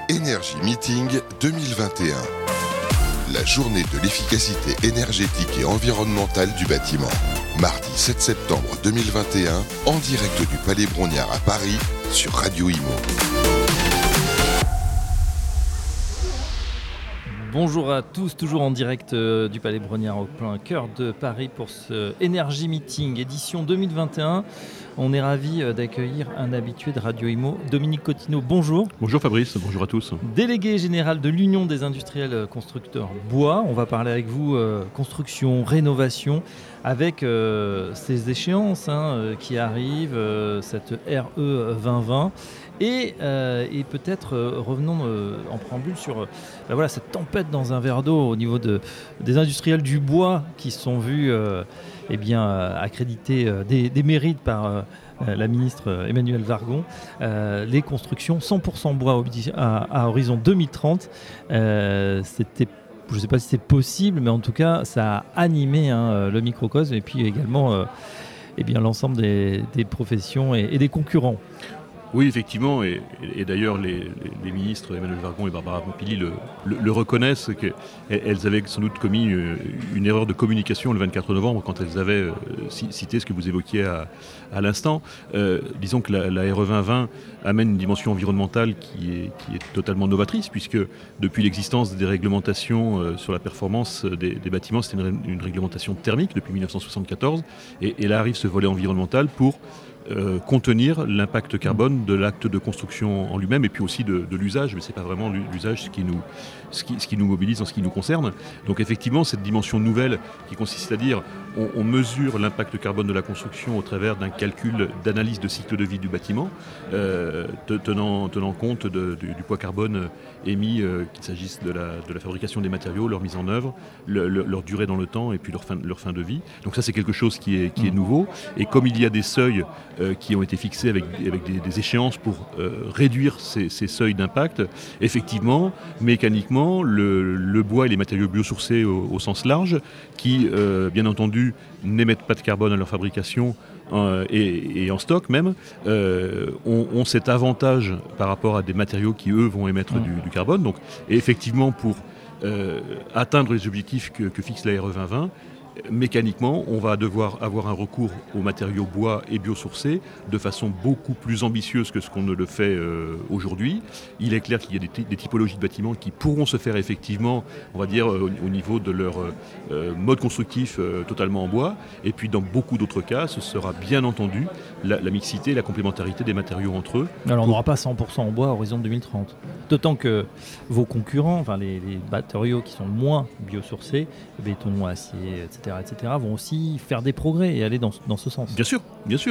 Energy Meeting 2021. La journée de l'efficacité énergétique et environnementale du bâtiment. Mardi 7 septembre 2021, en direct du Palais Brongniart à Paris, sur Radio Imo. Bonjour à tous, toujours en direct du Palais Brongniart au plein cœur de Paris pour ce Energy Meeting édition 2021. On est ravis d'accueillir un habitué de Radio Imo, Dominique Cottineau. Bonjour. Bonjour Fabrice, bonjour à tous. Délégué général de l'Union des industriels constructeurs bois. On va parler avec vous construction, rénovation, avec ces échéances qui arrivent, cette RE 2020. Et peut-être revenons en préambule sur cette tempête dans un verre d'eau au niveau des industriels du bois qui se sont vus accréditer des mérites par la ministre Emmanuelle Wargon. Les constructions 100% bois à horizon 2030. Je ne sais pas si c'est possible, mais en tout cas, ça a animé le microcosme et puis également l'ensemble des professions et des concurrents. Oui, effectivement, et d'ailleurs les ministres Emmanuelle Wargon et Barbara Pompili le reconnaissent, qu'elles avaient sans doute commis une erreur de communication le 24 novembre quand elles avaient cité ce que vous évoquiez à l'instant. Disons que la RE 2020 amène une dimension environnementale qui est totalement novatrice, puisque depuis l'existence des réglementations sur la performance des bâtiments, c'était une réglementation thermique depuis 1974, et là arrive ce volet environnemental pour contenir l'impact carbone de l'acte de construction en lui-même et puis aussi de l'usage, mais ce n'est pas vraiment l'usage ce qui nous mobilise en ce qui nous concerne. Donc effectivement, cette dimension nouvelle qui consiste à dire on mesure l'impact carbone de la construction au travers d'un calcul d'analyse de cycle de vie du bâtiment, tenant compte du poids carbone émis, qu'il s'agisse de la fabrication des matériaux, leur mise en œuvre, leur durée dans le temps et puis leur fin de vie. Donc ça, c'est quelque chose qui est nouveau. Et comme il y a des seuils qui ont été fixés avec des échéances pour réduire ces seuils d'impact, effectivement, mécaniquement, le bois et les matériaux biosourcés au sens large, qui, bien entendu, n'émettent pas de carbone à leur fabrication et en stock même, ont cet avantage par rapport à des matériaux qui, eux, vont émettre du carbone. Donc, et effectivement, pour atteindre les objectifs que fixe la RE 2020, mécaniquement, on va devoir avoir un recours aux matériaux bois et biosourcés de façon beaucoup plus ambitieuse que ce qu'on ne le fait aujourd'hui. Il est clair qu'il y a des typologies de bâtiments qui pourront se faire effectivement, on va dire, au niveau de leur mode constructif totalement en bois. Et puis dans beaucoup d'autres cas, ce sera bien entendu la mixité et la complémentarité des matériaux entre eux. Alors on n'aura pas 100% en bois à horizon 2030. D'autant que vos concurrents, les matériaux qui sont moins biosourcés, béton, acier, etc., vont aussi faire des progrès et aller dans ce sens. Bien sûr.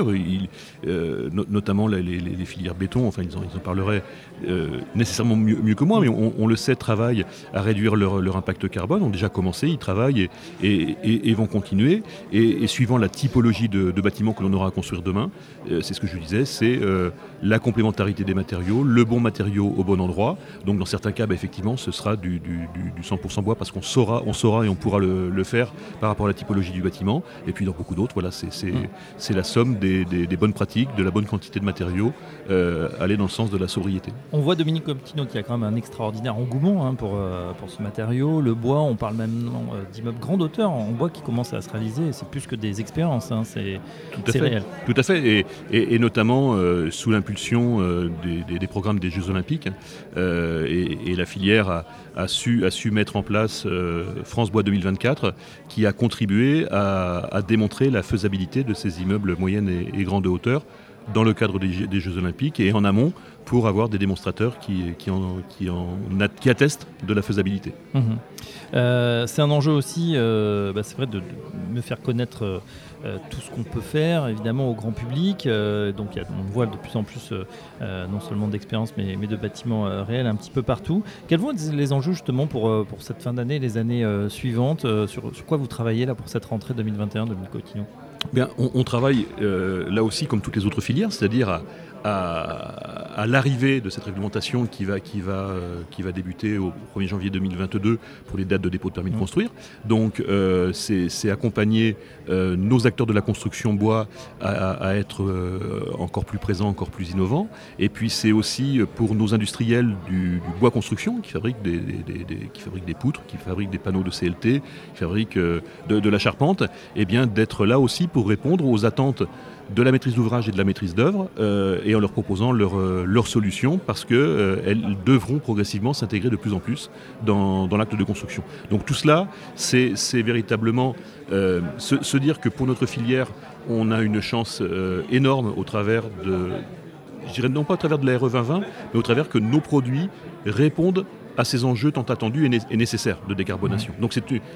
Notamment les filières béton, ils en parleraient nécessairement mieux que moi, mais on le sait, travaillent à réduire leur impact carbone, ont déjà commencé, ils travaillent et vont continuer. Et suivant la typologie de bâtiments que l'on aura à construire demain, c'est ce que je disais, c'est la complémentarité des matériaux, le bon matériau au bon endroit. Donc dans certains cas, effectivement, ce sera du 100% bois parce qu'on saura et on pourra le faire par rapport à la typologie du bâtiment. Et puis dans beaucoup d'autres, c'est la somme des bonnes pratiques, de la bonne quantité de matériaux, aller dans le sens de la sobriété. On voit Dominique Cottineau qui a quand même un extraordinaire engouement pour ce matériau. Le bois, on parle même d'immeubles grande hauteur en bois qui commencent à se réaliser. C'est plus que des expériences, c'est réel. Tout à fait, et notamment sous l'impulsion des programmes des Jeux Olympiques. Et la filière a su mettre en place France Bois 2024, qui a contribué à démontrer la faisabilité de ces immeubles moyennes et grande hauteur dans le cadre des Jeux Olympiques et en amont pour avoir des démonstrateurs qui attestent de la faisabilité. C'est un enjeu aussi, c'est vrai, de me faire connaître tout ce qu'on peut faire, évidemment, au grand public. Donc on voit de plus en plus, non seulement d'expériences, mais de bâtiments réels un petit peu partout. Quels vont être les enjeux justement pour cette fin d'année, les années suivantes sur quoi vous travaillez là pour cette rentrée 2021, Dominique Cottineau ? On travaille là aussi comme toutes les autres filières, c'est-à-dire à l'arrivée de cette réglementation qui va débuter au 1er janvier 2022 pour les dates de dépôt de permis de construire. Donc c'est accompagner nos acteurs de la construction bois à être encore plus présents, encore plus innovants. Et puis c'est aussi pour nos industriels du bois construction qui fabriquent des poutres, qui fabriquent des panneaux de CLT, qui fabriquent de la charpente, et bien d'être là aussi pour répondre aux attentes de la maîtrise d'ouvrage et de la maîtrise d'œuvre, et en leur proposant leurs solutions, parce qu'elles devront progressivement s'intégrer de plus en plus dans l'acte de construction. Donc tout cela, c'est véritablement se dire que pour notre filière, on a une chance énorme au travers je dirais non pas au travers de la RE 2020, mais au travers que nos produits répondent à ces enjeux tant attendus et nécessaires de décarbonation. Donc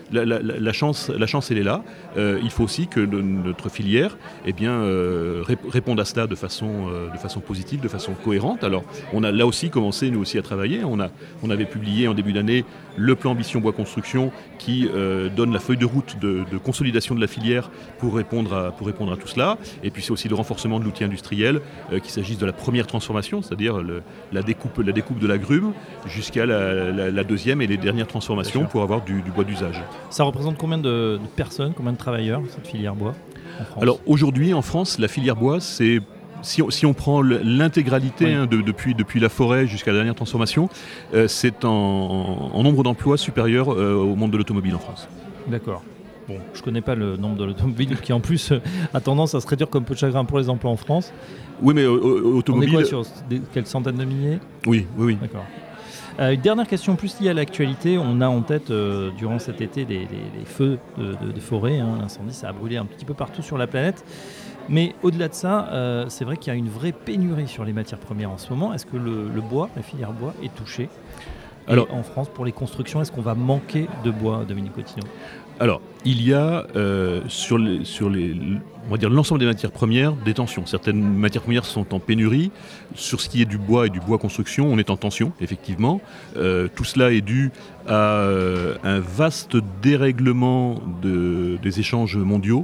la chance, elle est là. Il faut aussi que notre filière réponde à cela de façon positive, de façon cohérente. Alors on a là aussi commencé nous aussi à travailler. On avait publié en début d'année le plan Ambition Bois Construction qui donne la feuille de route de consolidation de la filière pour répondre à tout cela. Et puis c'est aussi le renforcement de l'outil industriel, qu'il s'agisse de la première transformation, c'est-à-dire la découpe de la grume, jusqu'à la deuxième et les dernières transformations pour avoir du bois d'usage. Ça représente combien de personnes, combien de travailleurs, cette filière bois en France ? Alors aujourd'hui en France, la filière bois, c'est, si on prend l'intégralité depuis la forêt jusqu'à la dernière transformation, c'est en nombre d'emplois supérieur au monde de l'automobile en France. D'accord. Bon, je ne connais pas le nombre de l'automobile qui en plus a tendance à se réduire comme peu de chagrin pour les emplois en France. Oui, mais automobile... On est quoi sur quelles centaines de milliers ? Oui. D'accord. Une dernière question plus liée à l'actualité. On a en tête durant cet été des feux de forêt. L'incendie, ça a brûlé un petit peu partout sur la planète. Mais au-delà de ça, c'est vrai qu'il y a une vraie pénurie sur les matières premières en ce moment. Est-ce que le bois, la filière bois, est touchée ? Alors, en France, pour les constructions, est-ce qu'on va manquer de bois, Dominique Cotillon ? Alors, il y a sur on va dire l'ensemble des matières premières des tensions. Certaines matières premières sont en pénurie. Sur ce qui est du bois et du bois construction, on est en tension, effectivement. Tout cela est dû à un vaste dérèglement des échanges mondiaux,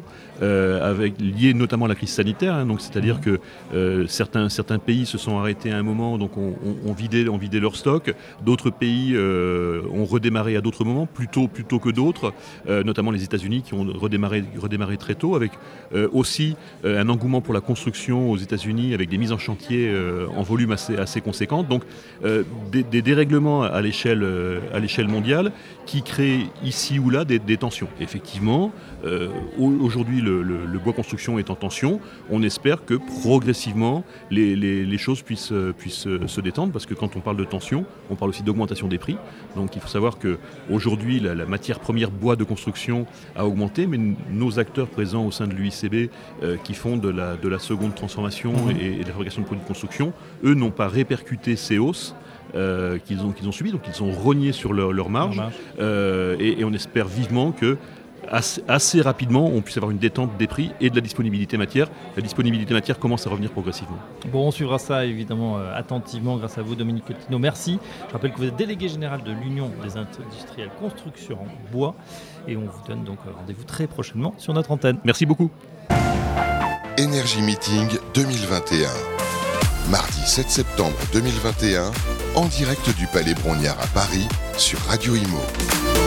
lié notamment à la crise sanitaire. Donc, c'est-à-dire que certains pays se sont arrêtés à un moment, donc on vidait leur stock. D'autres pays ont redémarré à d'autres moments, plus tôt que d'autres, notamment les États-Unis qui ont redémarré très tôt, avec aussi un engouement pour la construction aux États-Unis, avec des mises en chantier en volume assez conséquentes. Donc des dérèglements à l'échelle mondiale qui créent ici ou là des tensions. Effectivement, aujourd'hui le bois construction est en tension. On espère que progressivement les choses puissent se détendre, parce que quand on parle de tension, on parle aussi d'augmentation des prix. Donc il faut savoir qu'aujourd'hui la matière première bois de construction a augmenté, mais nos acteurs présents au sein de l'UICB qui font de la seconde transformation et de la fabrication de produits de construction, eux n'ont pas répercuté ces hausses qu'ils ont subies, donc ils ont rogné sur leur marge, et on espère vivement que assez rapidement on puisse avoir une détente des prix et de la disponibilité matière. La disponibilité matière commence à revenir progressivement. Bon, on suivra ça évidemment attentivement grâce à vous, Dominique Cotillon. Merci. Je rappelle que vous êtes délégué général de l'Union des industriels construction en bois, et on vous donne donc rendez-vous très prochainement sur notre antenne. Merci beaucoup. Energy Meeting 2021. Mardi 7 septembre 2021, en direct du Palais Brongniart à Paris sur Radio Imo.